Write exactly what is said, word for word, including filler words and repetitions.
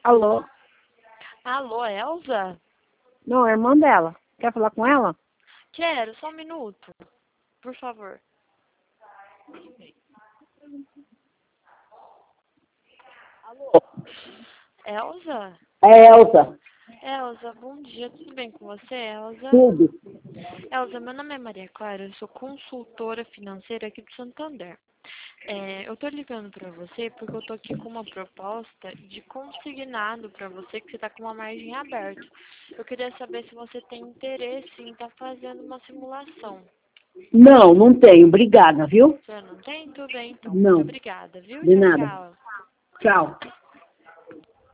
Alô? Alô, Elza? Não, é a irmã dela. Quer falar com ela? Quero, só um minuto, por favor. Alô? Elza? É Elza. Elza, bom dia, tudo bem com você, Elza? Tudo. Elza, meu nome é Maria Clara, eu sou consultora financeira aqui do Santander. É, eu tô ligando pra você porque eu tô aqui com uma proposta de consignado pra você que você tá com uma margem aberta. Eu queria saber se você tem interesse em estar fazendo uma simulação. Não, não tenho. Obrigada, viu? Você não tem? Tudo bem, então. Muito Não. obrigada, viu? De Tchau, nada. tchau. Tchau.